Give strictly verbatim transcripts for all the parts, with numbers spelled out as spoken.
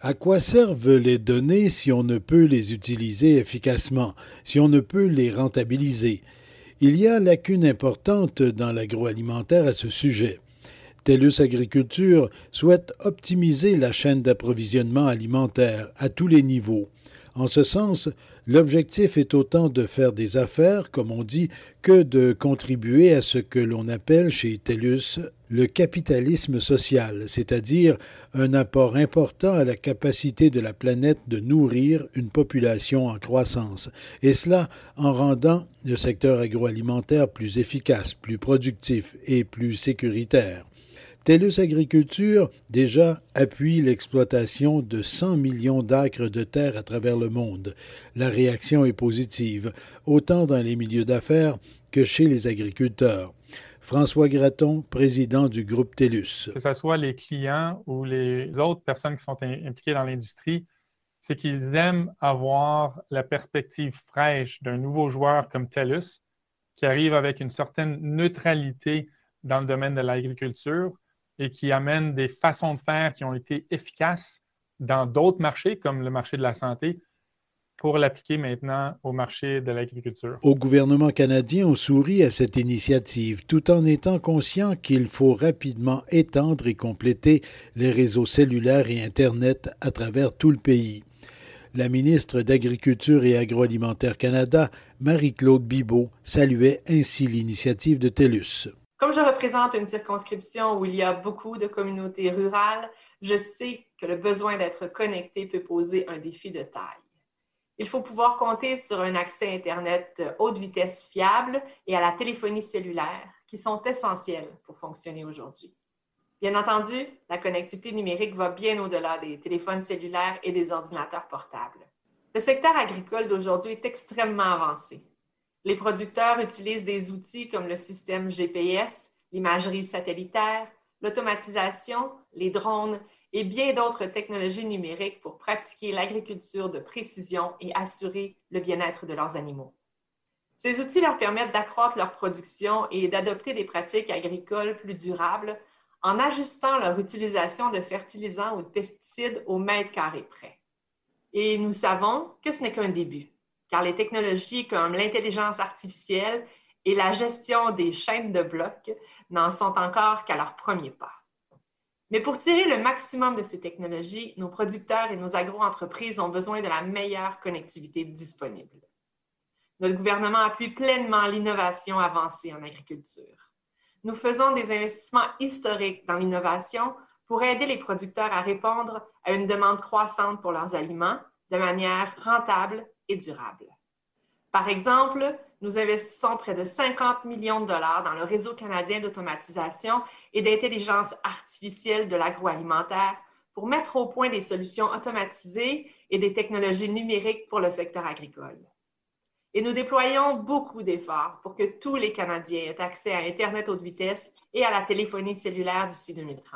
À quoi servent les données si on ne peut les utiliser efficacement, si on ne peut les rentabiliser? Il y a lacune importante dans l'agroalimentaire à ce sujet. TELUS Agriculture souhaite optimiser la chaîne d'approvisionnement alimentaire à tous les niveaux. En ce sens, l'objectif est autant de faire des affaires, comme on dit, que de contribuer à ce que l'on appelle chez TELUS le capitalisme social, c'est-à-dire un apport important à la capacité de la planète de nourrir une population en croissance, et cela en rendant le secteur agroalimentaire plus efficace, plus productif et plus sécuritaire. TELUS Agriculture, déjà, appuie l'exploitation de cent millions d'acres de terre à travers le monde. La réaction est positive, autant dans les milieux d'affaires que chez les agriculteurs. François Gratton, président du groupe TELUS. Que ce soit les clients ou les autres personnes qui sont impliquées dans l'industrie, c'est qu'ils aiment avoir la perspective fraîche d'un nouveau joueur comme TELUS qui arrive avec une certaine neutralité dans le domaine de l'agriculture et qui amène des façons de faire qui ont été efficaces dans d'autres marchés, comme le marché de la santé, pour l'appliquer maintenant au marché de l'agriculture. Au gouvernement canadien, on sourit à cette initiative, tout en étant conscient qu'il faut rapidement étendre et compléter les réseaux cellulaires et Internet à travers tout le pays. La ministre d'Agriculture et Agroalimentaire Canada, Marie-Claude Bibeau, saluait ainsi l'initiative de TELUS. Comme je représente une circonscription où il y a beaucoup de communautés rurales, je sais que le besoin d'être connecté peut poser un défi de taille. Il faut pouvoir compter sur un accès Internet haute vitesse fiable et à la téléphonie cellulaire, qui sont essentiels pour fonctionner aujourd'hui. Bien entendu, la connectivité numérique va bien au-delà des téléphones cellulaires et des ordinateurs portables. Le secteur agricole d'aujourd'hui est extrêmement avancé. Les producteurs utilisent des outils comme le système G P S, l'imagerie satellitaire, l'automatisation, les drones et bien d'autres technologies numériques pour pratiquer l'agriculture de précision et assurer le bien-être de leurs animaux. Ces outils leur permettent d'accroître leur production et d'adopter des pratiques agricoles plus durables en ajustant leur utilisation de fertilisants ou de pesticides au mètre carré près. Et nous savons que ce n'est qu'un début, car les technologies comme l'intelligence artificielle et la gestion des chaînes de blocs n'en sont encore qu'à leur premier pas. Mais pour tirer le maximum de ces technologies, nos producteurs et nos agro-entreprises ont besoin de la meilleure connectivité disponible. Notre gouvernement appuie pleinement l'innovation avancée en agriculture. Nous faisons des investissements historiques dans l'innovation pour aider les producteurs à répondre à une demande croissante pour leurs aliments de manière rentable et durable. Par exemple, nous investissons près de cinquante millions de dollars dans le réseau canadien d'automatisation et d'intelligence artificielle de l'agroalimentaire pour mettre au point des solutions automatisées et des technologies numériques pour le secteur agricole. Et nous déployons beaucoup d'efforts pour que tous les Canadiens aient accès à Internet haute vitesse et à la téléphonie cellulaire d'ici deux mille trente.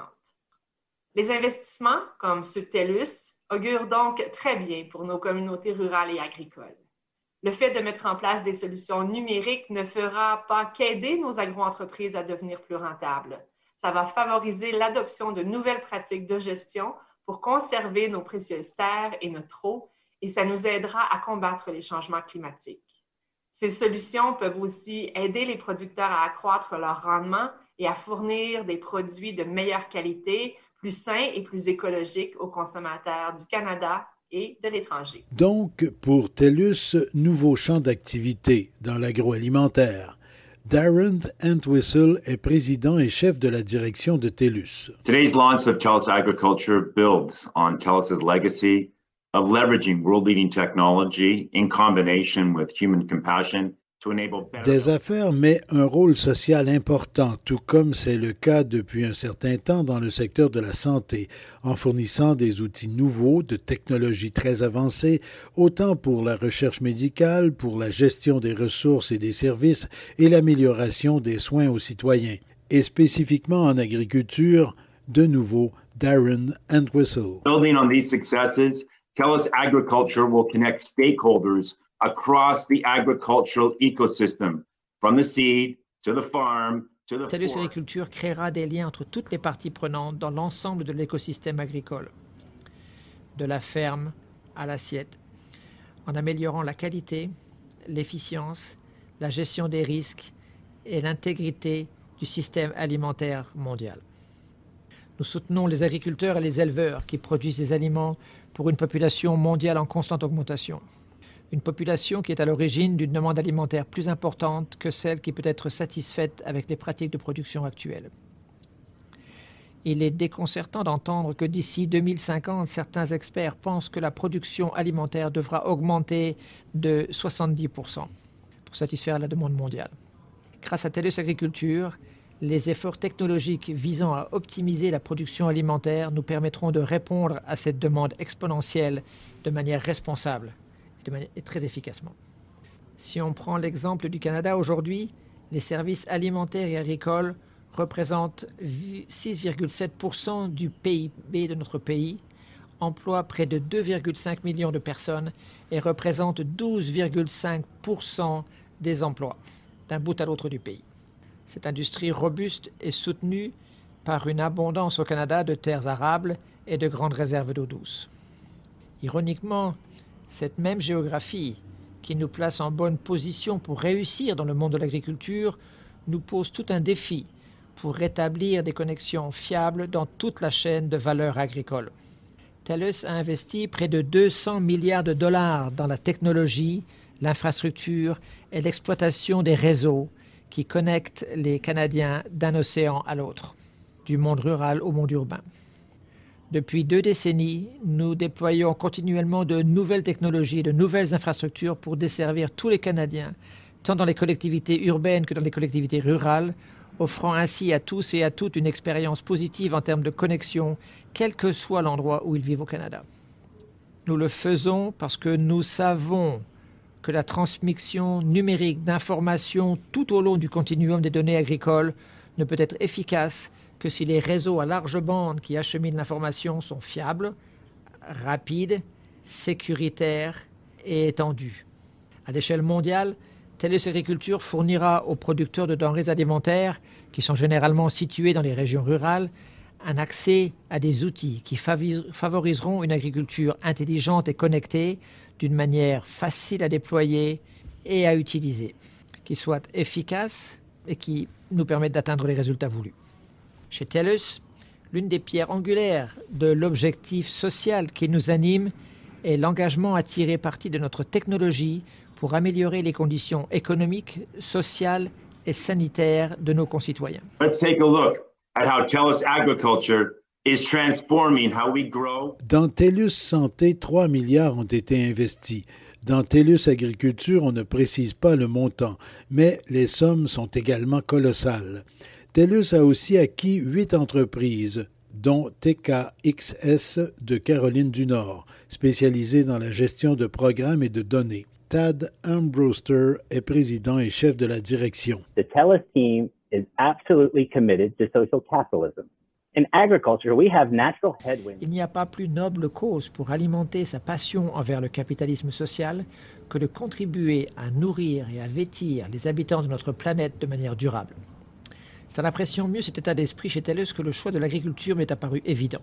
Les investissements, comme ceux de TELUS, augurent donc très bien pour nos communautés rurales et agricoles. Le fait de mettre en place des solutions numériques ne fera pas qu'aider nos agro-entreprises à devenir plus rentables. Ça va favoriser l'adoption de nouvelles pratiques de gestion pour conserver nos précieuses terres et notre eau, et ça nous aidera à combattre les changements climatiques. Ces solutions peuvent aussi aider les producteurs à accroître leur rendement et à fournir des produits de meilleure qualité, plus sains et plus écologiques aux consommateurs du Canada et de l'étranger. Donc, pour TELUS, nouveau champ d'activité dans l'agroalimentaire. Darren Entwistle est président et chef de la direction de TELUS. Today's launch of TELUS Agriculture builds on TELUS's legacy of leveraging world-leading technology in combination with human compassion. Des affaires, mais un rôle social important, tout comme c'est le cas depuis un certain temps dans le secteur de la santé, en fournissant des outils nouveaux, de technologies très avancées, autant pour la recherche médicale, pour la gestion des ressources et des services et l'amélioration des soins aux citoyens. Et spécifiquement en agriculture, de nouveau, Darren Entwistle. Building on these successes, TELUS Agriculture will connect stakeholders across the agricultural ecosystem, from the seed to the farm to the TELUS fork. Agriculture créera des liens entre toutes les parties prenantes dans l'ensemble de l'écosystème agricole. de la ferme à l'assiette, en améliorant la qualité, l'efficience, la gestion des risques et l'intégrité du système alimentaire mondial. Nous soutenons les agriculteurs et les éleveurs qui produisent des aliments pour une population mondiale en constante augmentation. Une population qui est à l'origine d'une demande alimentaire plus importante que celle qui peut être satisfaite avec les pratiques de production actuelles. Il est déconcertant d'entendre que d'ici deux mille cinquante, certains experts pensent que la production alimentaire devra augmenter de soixante-dix pour cent pour satisfaire la demande mondiale. Grâce à TELUS Agriculture, les efforts technologiques visant à optimiser la production alimentaire nous permettront de répondre à cette demande exponentielle de manière responsable et, de manière, et très efficacement. Si on prend l'exemple du Canada aujourd'hui, les services alimentaires et agricoles représentent six virgule sept pour cent du P I B de notre pays, emploient près de deux virgule cinq millions de personnes et représentent douze virgule cinq pour cent des emplois d'un bout à l'autre du pays. Cette industrie robuste est soutenue par une abondance au Canada de terres arables et de grandes réserves d'eau douce. Ironiquement, cette même géographie qui nous place en bonne position pour réussir dans le monde de l'agriculture nous pose tout un défi pour rétablir des connexions fiables dans toute la chaîne de valeur agricole. TELUS a investi près de deux cents milliards de dollars dans la technologie, l'infrastructure et l'exploitation des réseaux qui connectent les Canadiens d'un océan à l'autre, du monde rural au monde urbain. Depuis deux décennies, nous déployons continuellement de nouvelles technologies, de nouvelles infrastructures pour desservir tous les Canadiens, tant dans les collectivités urbaines que dans les collectivités rurales, offrant ainsi à tous et à toutes une expérience positive en termes de connexion, quel que soit l'endroit où ils vivent au Canada. Nous le faisons parce que nous savons que la transmission numérique d'informations tout au long du continuum des données agricoles ne peut être efficace que si les réseaux à large bande qui acheminent l'information sont fiables, rapides, sécuritaires et étendus. À l'échelle mondiale, TELUS Agriculture fournira aux producteurs de denrées alimentaires, qui sont généralement situés dans les régions rurales, un accès à des outils qui favoriseront une agriculture intelligente et connectée d'une manière facile à déployer et à utiliser, qui soit efficace et qui nous permette d'atteindre les résultats voulus. Chez TELUS, l'une des pierres angulaires de l'objectif social qui nous anime est l'engagement à tirer parti de notre technologie pour améliorer les conditions économiques, sociales et sanitaires de nos concitoyens. Let's take a look at how TELUS Agriculture is transforming how we grow. Dans TELUS Santé, trois milliards ont été investis. Dans TELUS Agriculture, on ne précise pas le montant, mais les sommes sont également colossales. TELUS a aussi acquis huit entreprises, dont T K X S de Caroline du Nord, spécialisée dans la gestion de programmes et de données. Tad Armbruster est président et chef de la direction. The TELUS team is absolutely committed to social capitalism. In agriculture, we have natural headwinds. Il n'y a pas plus noble cause pour alimenter sa passion envers le capitalisme social que de contribuer à nourrir et à vêtir les habitants de notre planète de manière durable. C'est en appréciant mieux cet état d'esprit chez TELUS que le choix de l'agriculture m'est apparu évident.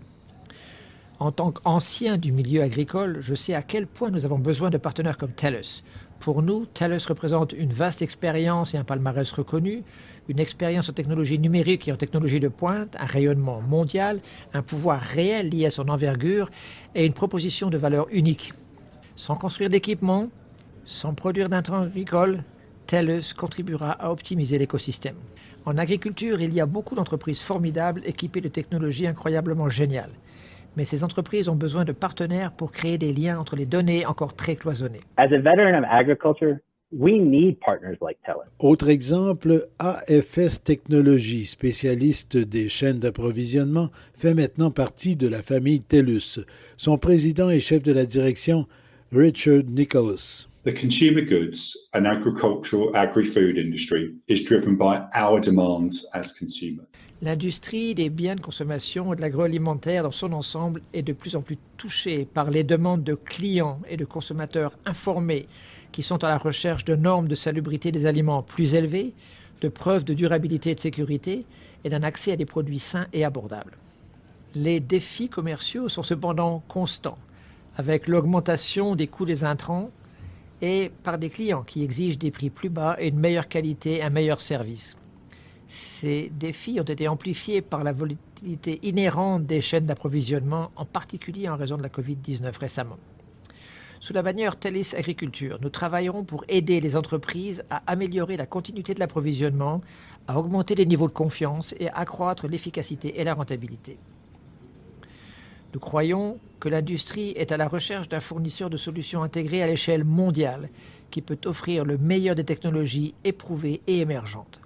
En tant qu'ancien du milieu agricole, je sais à quel point nous avons besoin de partenaires comme TELUS. Pour nous, TELUS représente une vaste expérience et un palmarès reconnu, une expérience en technologie numérique et en technologie de pointe, un rayonnement mondial, un pouvoir réel lié à son envergure et une proposition de valeur unique. Sans construire d'équipement, sans produire d'intrants agricoles, TELUS contribuera à optimiser l'écosystème. En agriculture, il y a beaucoup d'entreprises formidables équipées de technologies incroyablement géniales. Mais ces entreprises ont besoin de partenaires pour créer des liens entre les données encore très cloisonnées. As a veteran of agriculture, we need partners like TELUS. Autre exemple, A F S Technologies, spécialiste des chaînes d'approvisionnement, fait maintenant partie de la famille TELUS. Son président et chef de la direction, Richard Nicholas. The consumer goods and agricultural agri-food industry is driven by our demands as consumers. L'industrie des biens de consommation et de l'agroalimentaire dans son ensemble est de plus en plus touchée par les demandes de clients et de consommateurs informés qui sont à la recherche de normes de salubrité des aliments plus élevées, de preuves de durabilité et de sécurité et d'un accès à des produits sains et abordables. Les défis commerciaux sont cependant constants. avec l'augmentation des coûts des intrants et par des clients qui exigent des prix plus bas et une meilleure qualité, un meilleur service. Ces défis ont été amplifiés par la volatilité inhérente des chaînes d'approvisionnement, en particulier en raison de la covid dix-neuf récemment. Sous la bannière TELUS Agriculture, nous travaillerons pour aider les entreprises à améliorer la continuité de l'approvisionnement, à augmenter les niveaux de confiance et à accroître l'efficacité et la rentabilité. Nous croyons que l'industrie est à la recherche d'un fournisseur de solutions intégrées à l'échelle mondiale qui peut offrir le meilleur des technologies éprouvées et émergentes.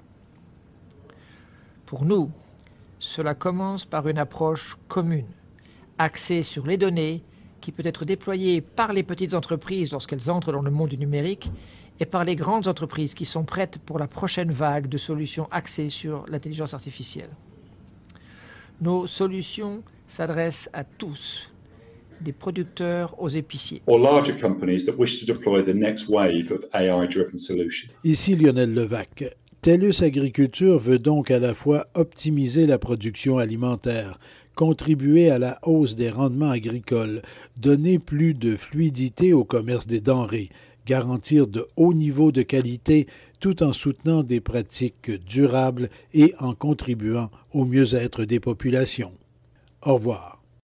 Pour nous, cela commence par une approche commune, axée sur les données, qui peut être déployée par les petites entreprises lorsqu'elles entrent dans le monde du numérique et par les grandes entreprises qui sont prêtes pour la prochaine vague de solutions axées sur l'intelligence artificielle. Nos solutions s'adressent à tous, des producteurs aux épiciers. Or larger companies that wish to deploy the next wave of A I-driven solutions. Ici Lionel Levac. TELUS Agriculture veut donc à la fois optimiser la production alimentaire, contribuer à la hausse des rendements agricoles, donner plus de fluidité au commerce des denrées, garantir de hauts niveaux de qualité tout en soutenant des pratiques durables et en contribuant au mieux-être des populations. Au revoir.